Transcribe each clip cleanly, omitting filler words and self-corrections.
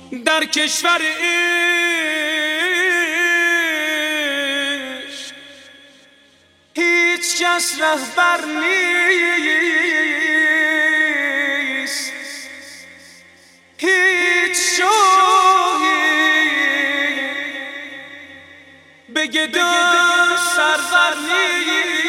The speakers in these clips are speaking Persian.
در کشور عشق هیچ کس رهبر نیست، هیچ شاهی به گدای سرور نیست.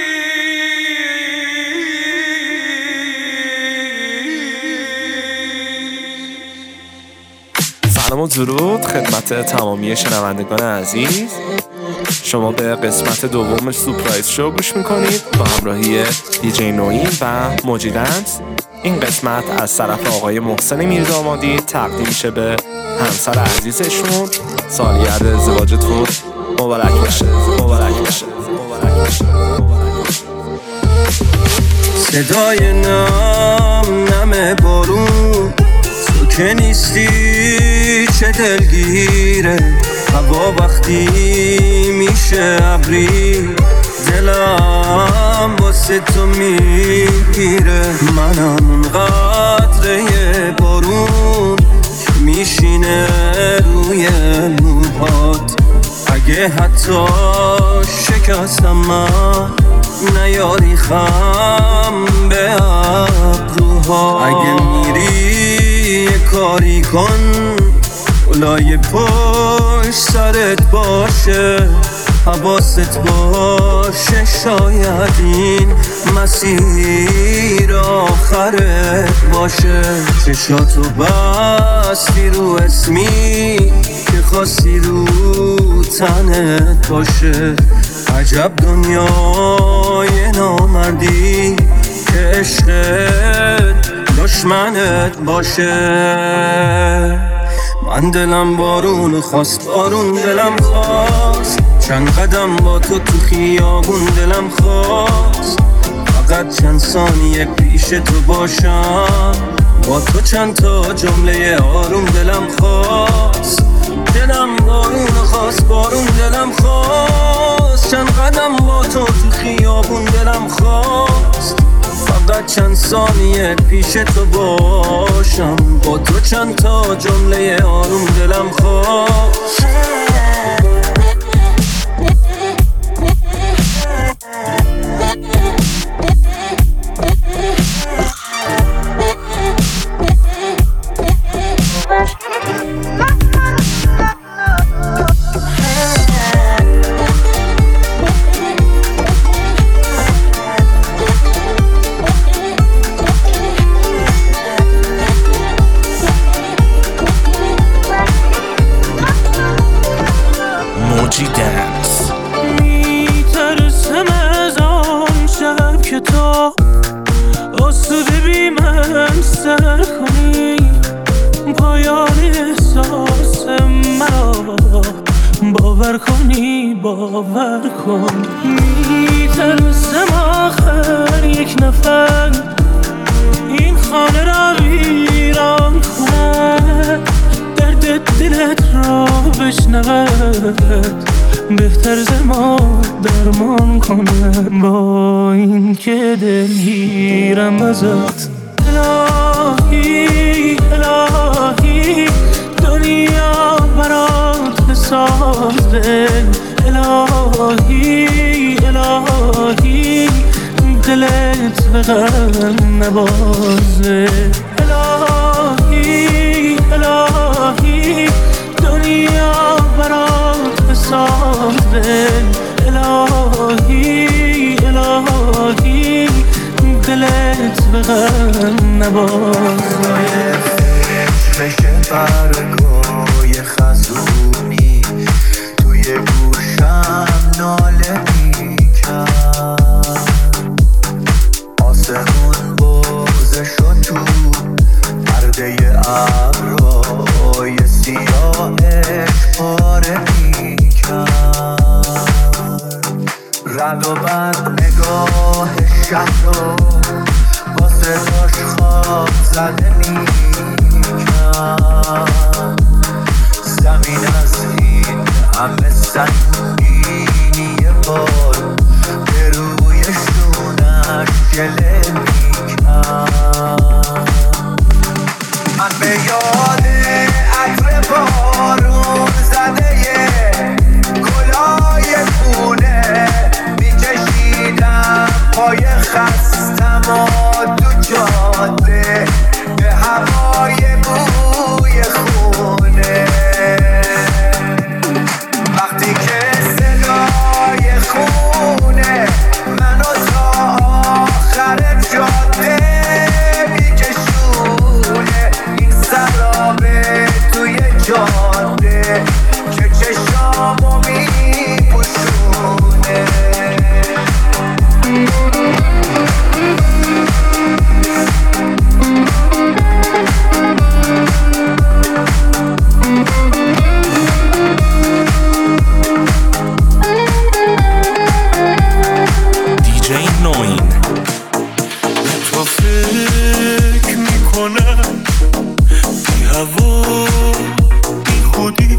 سلام و درود خدمت تمامی شنوندگان عزیز. شما به قسمت دوم سورپرایز شو گوش میکنید با همراهی دیجی نوین و موجی دنس. این قسمت از طرف آقای محسن میردامادی تقدیم میشه به همسر عزیزشون. سالگرد ازدواجتون مبارک بشه. صدای نم بارون تو که نیستی چه دلگیره، هوا وقتی میشه ابری دلم واسه تو میگیره. منم اون قطره بارون که میشینه روی موهات، اگه حتی شکستم من نیاری خم به ابروها. اگه میری یه کاری کن اولای پشت سرت باشه، حواست باشه شاید این مسیر آخرت باشه. چشاتو بستی رو اسمی که خواستی رو تنت باشه. عجب دنیای نامردی که عشقت دشمنت باشه. من دلم بارون خواست، بارون دلم خواست، چند قدم با تو خیابون دلم خواست، فقط چند ثانیه پیش تو باشم، با تو چند تا جمله آروم دلم خواست. دلم بارون خواست، بارون دلم خواست، چند قدم با تو خیابون دلم خواست، فقط چند ثانیه پیش تو باشم، با تو چند تا جمله آروم دلم خواست. میترسم از آن شب که تو آسوده بی من سر کنی، پایان احساس مرا باور کنی، باور کن. میترسم آخر یک نفر این خانه را ویران کنه، درد دلت را بشنود، بهتر ز ما درمان کنه. با این که دلگیرم ازت الهی الهی، دنیا برات بسازه الهی الهی، دلت به غم نبازه الهی الهی، دنیا برات بسازه الهی الهی، دلت به غم نبازه. بشه برگای خزونی توی گوشم ناله میکرد، آسمون بغضه شد تو پرده ابرهای سیاهش پاره میکرد، رد و بد نگاه شهر رو با صداش خواب زده میکرد. زمین از این همه سنگینی بار به روی شونش گله میکرد. من به یاد هوا بی خودی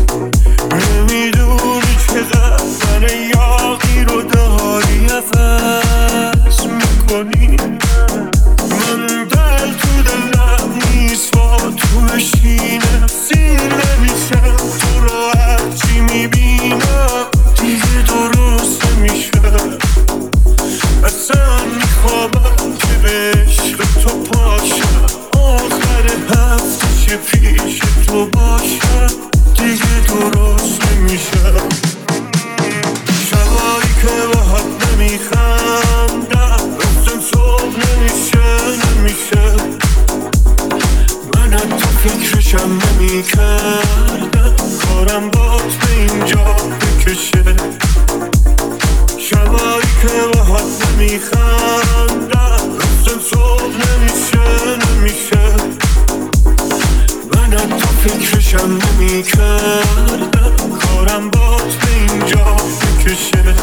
نمیدونی چقدر من یاقی رو داری عوض میکنی من دل تو دلم نیست با تو بشینم سیر نمیشم تو رو هرچی میبینم دیگه درست نمیشم اصلا میخوابم که به عشق تو پاشم آخر هفته چه پیش تو باشم دیگه درست نمیشم شبایی که با حد نمیخندم رفتم صبح نمیشه من حتی فکرشم نمیکردم کارم بات به اینجا بکشه شبایی که با حد نمیخندم رفتم صبح نمیشه من حتی فکرشم نمیکردم کارم بات به اینجا بکشه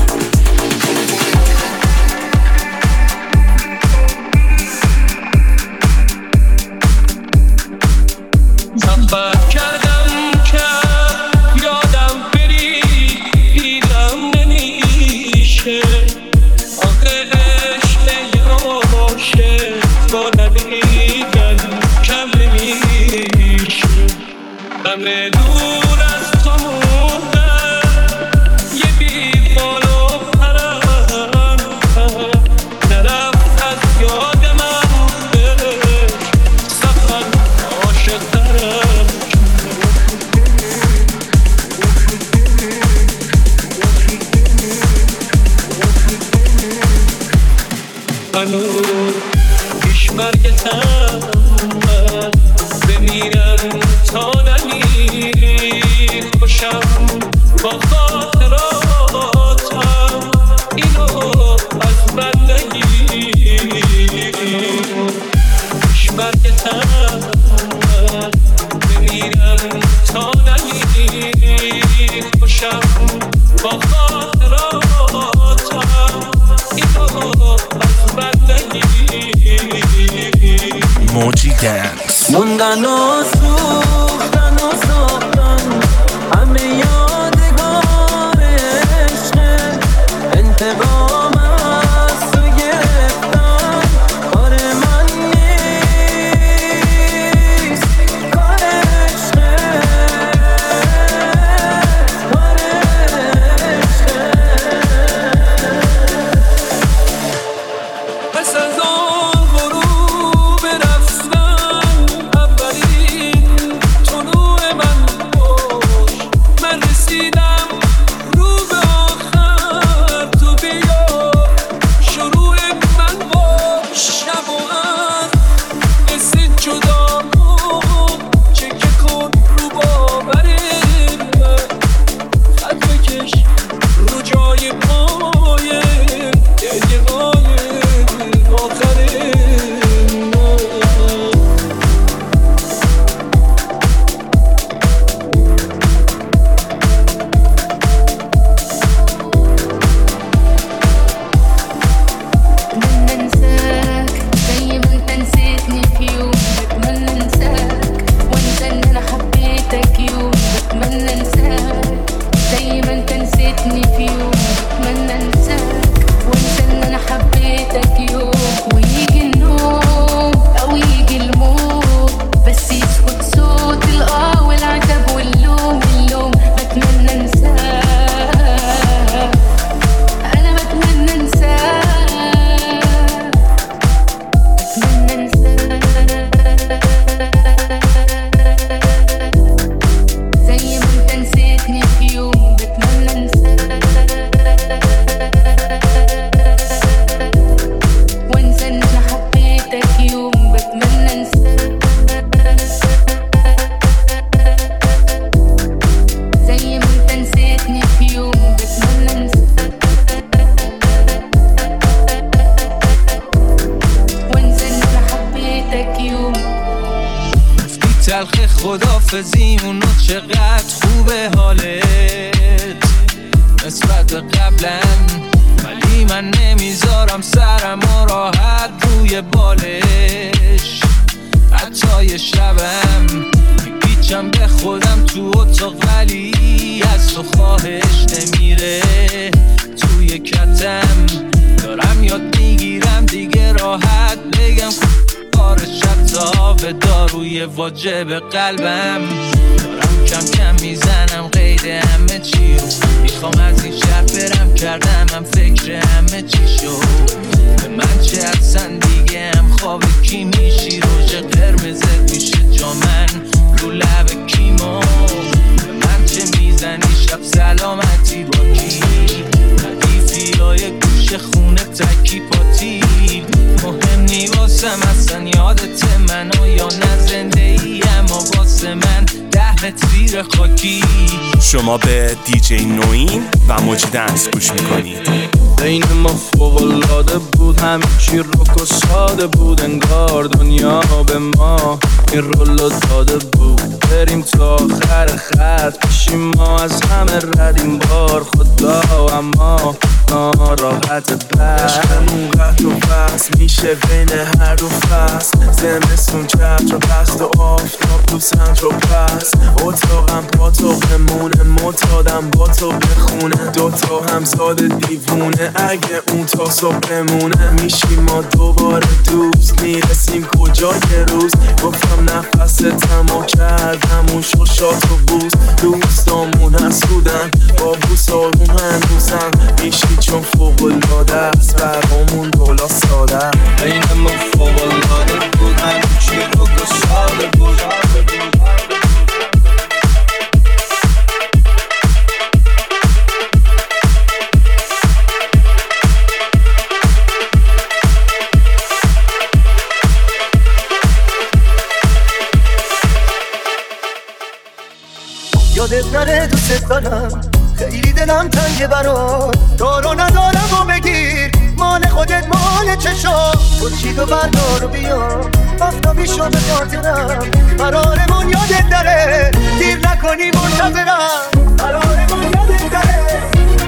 سفر کردم که یادم بری دیدم نمیشه آخه عشق یاشه با ندیدن کم نمیشه همه دور از تو موندن یه بی بال و پرم نرفت از یاد من سفر عاشق ترم هنوز پیش مرگتم من بمیرم تا نمیری خوشم با خاطراتم اینو از من نگیر پیش مرگتم من بمیرم تا نمیری خوشم با خاطراتم اینو از من نگیر موجی دنس موندن و سوختن و ساختن همه یادگار عشقه انتقام از تو گرفتن کار من نیست کار عشقه کار عشقه پس از آن غروب رفتن اولین طلوع من باش من رسیدم رو به آخر تو بیا شروع من باش شب و از قصه جدا بود چکه کن رو باور من خط بکش رو جای پای گریه های آخر من بتمنى انساك زي ما انت نسيتني في يوم بتمنى انساك وانسى ان انا حبيتك يوم بتمنى انساك زي ما انت نسيتني في يوم بتمنى انساك وانسى ان انا حبيتك يوم ويجي النوم او يجي الموت بس يسكت صوت الاه والعتب واللوم بتمنى انساك انا بتمنى انساك بتمنى انساك زي ما انت نسيتني في يوم بتمنى انساك وانسى ان انا حبيتك يوم بتمنى انساك زي ما انت نسيتني في يوم بتمنى انساك وانسى ان انا حبيتك يوم تلخ خدافزیمون چقدر خوبه حالت نسبت به قبلم ولی من نمیذارم سرم راحت روی بالش حتی توی شبم میپیچم به خودم تو اتاق ولی از تو خواهش نمیره توی کتم دارم یاد میگیرم دیگه راحت بگم کارش حتی به داروی واجب قلبم دارم کم کم میزنم قید همه چی رو میخوام از این شهر برم کردم هم فکر همه چی شد به من چه اصلا دیگه هم خواب کی میشی روژ قرمزت میشه جا من رو لب کیما به من چه میزنی شب سلامتی با کی ردیفی های گوش خونه تکی پاتی مهم نی واسم اصلا یادت منو یا نه زنده ای اما واسه من 10 متر زیر خاکی. شما به دیجی نوین و موجی دنس گوش میکنید. بین ما فوق‌العاده بود همه چی رک و ساده بود انگار دنیا به ما این رولو داده بود بریم تا آخر خط پیشیم ما از همه ردیم بار خدا اما ناراحت عشقمون قطع و فصل میشه بین هر دو فصل زمستون چتر و بست و آفتاب تو سنتر و پس اتاقم پاتاقمونه معتادم با تو بخونه دوتا همزاد دیوونه اگه اون تا صبح بمونه میشیم ما دوباره دوست میرسیم کجا یه روز گفتم نفس تمام کردم اون شوشات و بوز دوستامون حسودن با بوس آروم هنوزم میشی چون فوق‌العاده است برامون دولا ساده بین ما فوق‌العاده بود همه چی رو که ساده بود یادت نره دوست دارم خیلی دلم تنگه برات دارو ندارم و بگیر مال خودت مال چشا خورشید و بردار و بیا آفتابی شو به خاطرم قرارمون یادت نره دیر نکنی منتظرم قرارمون یادت نره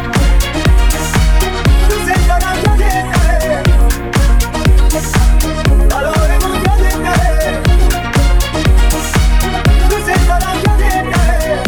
دوست دارم یادت نره قرارمون یادت نره دوست دارم یادت نره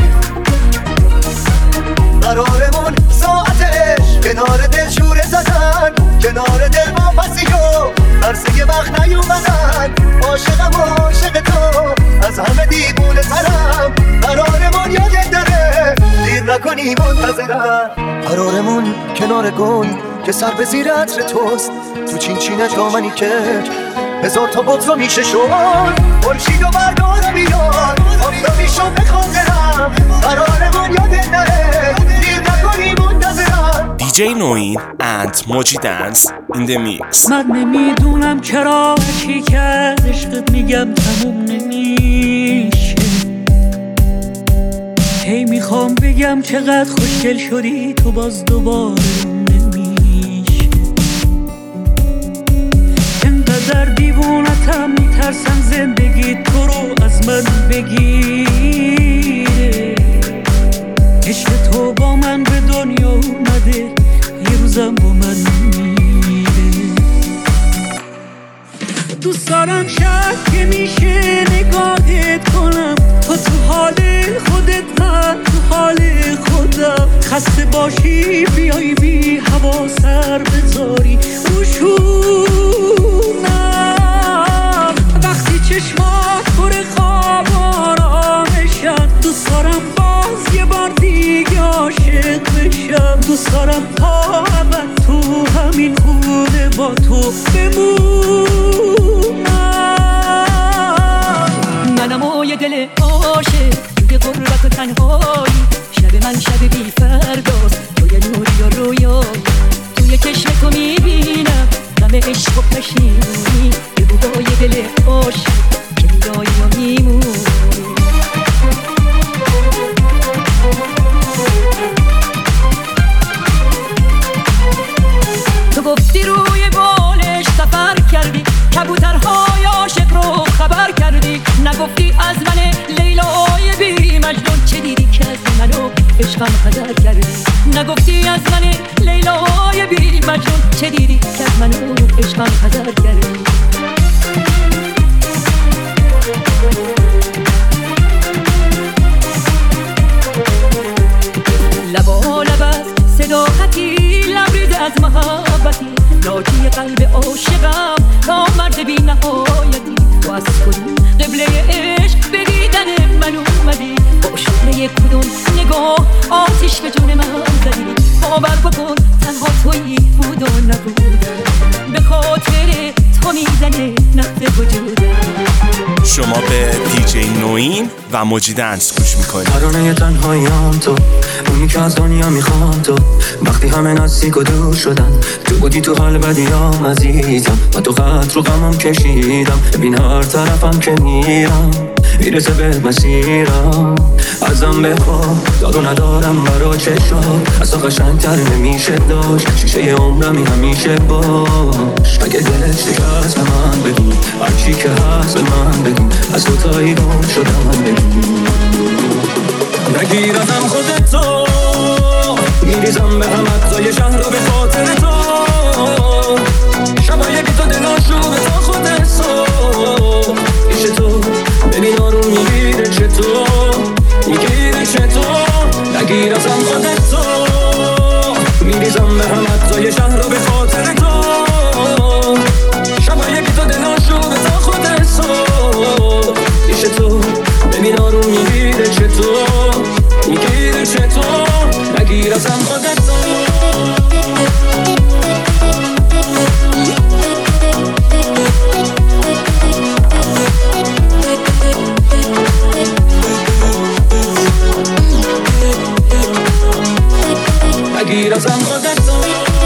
قرارمون ساعتش کنار دل شوره زدن کنار دل ما پسیو عرصه یه وقت نیومدن عاشقم و عاشق تو از همه دیوونه ترم قرارمون یادت نره دیر نکنی منتظرم قرارمون کنار گل که سر به زیر عطر توست تو چین چینه دامنی که 1000 تا بطر میشه شد خورشید و بردار و بیار آفتابی شو به خاطرم قرارمون یادت نره دیر نکنی منتظرم. دیجی نوین and موجی دنس in the mix. من نمیدونم چرا چی کرد عشقت میگم تموم نمیشه هی میخوام بگم چقدر خوشگل شدی تو باز دوباره نمیشه انقدر دیوونتم میترسم زندگی تو رو از من بگیره عشق تو با من به دنیا اومده یه روزم با من میره دوست دارم شاید که میشه نگاهت کنم تو حال خودت من تو حال خودم خسته باشی بیای بی هوا سر بذاری روشونم وقتی چشمات پر خواب آرامشن دوست دارم باز یه بار دیگه عاشق بشم دوست دارم تا ابد تو همین خونه با تو بمونم منم و یه دل عاشق توی غربت و تنهایی شب من شب بی فرداست تو یه نوری و رویایی توی چشم تو میبینم غم عشق و پشیمونی یه بودا یه دل عاشق که میایی و میمونی تو گفتی روی بالش سفر کردی کبوترهای عاشق رو خبر کردی نگفتی از من لیلای بی مجنون چه دیدی که از منو عشقم خدر کردی نگفتی از من لیلای بی مجنون چه دیدی که از منو عشقم خدر کردی شما به دیجی نوین و موجی دنس گوش میکنید. ترانه تنهاییام تو، اونی که از دنیا میخوام تو. وقتی همه نزدیک و دور شدن، تو بودی تو حال بدیام عزیزم. و تو قطر رو غمم کشیدم، ببین هر طرفم که میرم میرسه به مسیرم. ازم بخواه دارو ندارم برا چشم، اصلا قشنگتر نمیشه داشت. شیشه عمرمی همیشه باش. اگه دلت شکست به من بگو، هرچی که هست به من بگو. از تو تایی گم شدم بگو. نگیر ازم خودتو، میریزم به هم اجزای شهر رو به خاطر تو. شبایی که تو دلاشو به تو خودتو پیش تو ببین آروم میگیره چطور، میگیره چطور. نگیر ازم خودتو، میریزم به هم اجزای شهر رو به خاطر تو. شبایی که تو دلاشو به تو خودتو پیش تو ببین آروم میگیره چطور، میگیره چطور. نگیر ازم خودتو. نگیر ازم خودتو.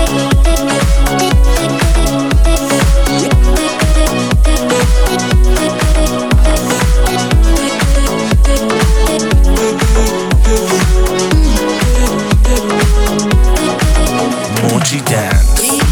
موجی دنس.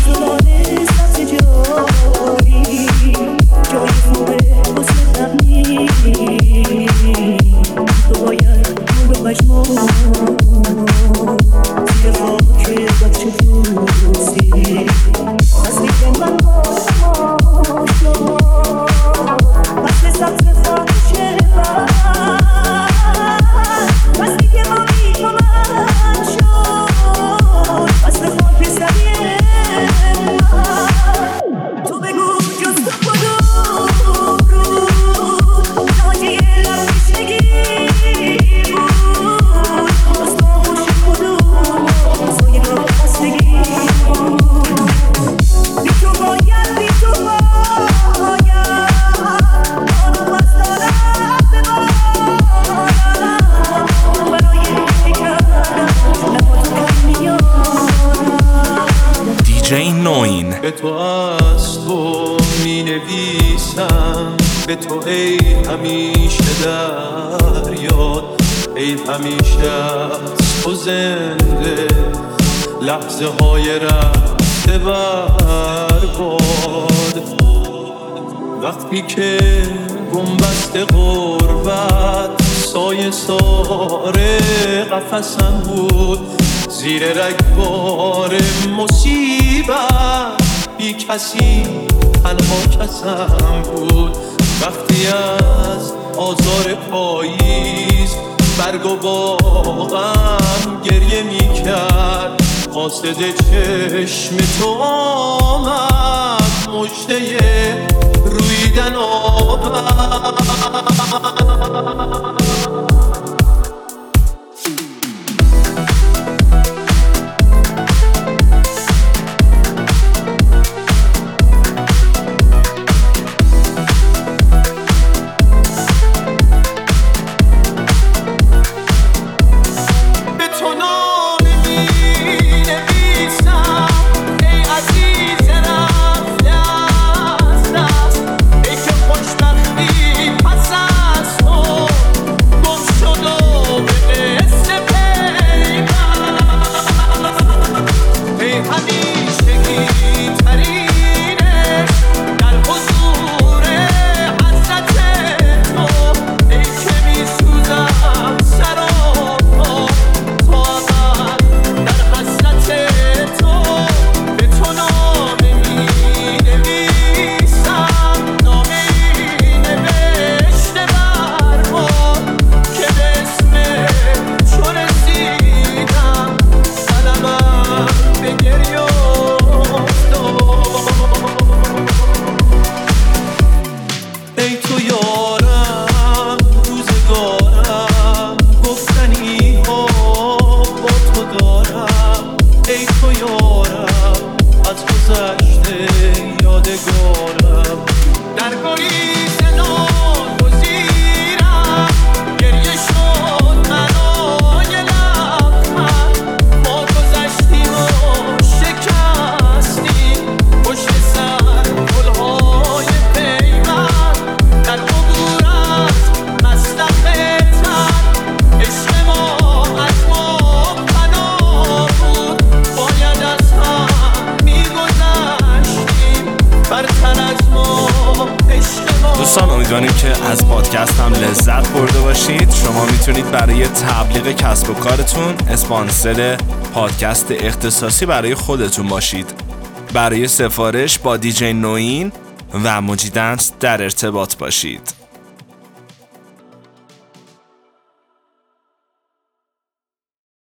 دیجی نوین. به تو از تو می نویسم، به تو ای همیشه در یاد، ای همیشه از تو زنده، لحظه های رفته برباد. وقتی که گنبست غربت سایه ساره قفسم بود، زیر رگبار مصیبت بی کسی تنها کسم بود. وقتی از آزار پاییز برگ و باغم گریه می کرد، قاصد چشم تو آمد، مژده رویدن آورد. یادگارم در گریز نام از پادکست هم لذت برده باشید. شما میتونید برای تبلیغ کسب و کارتون اسپانسر پادکست اختصاصی برای خودتون باشید. برای سفارش با دیجی نوین و موجی دنس در ارتباط باشید.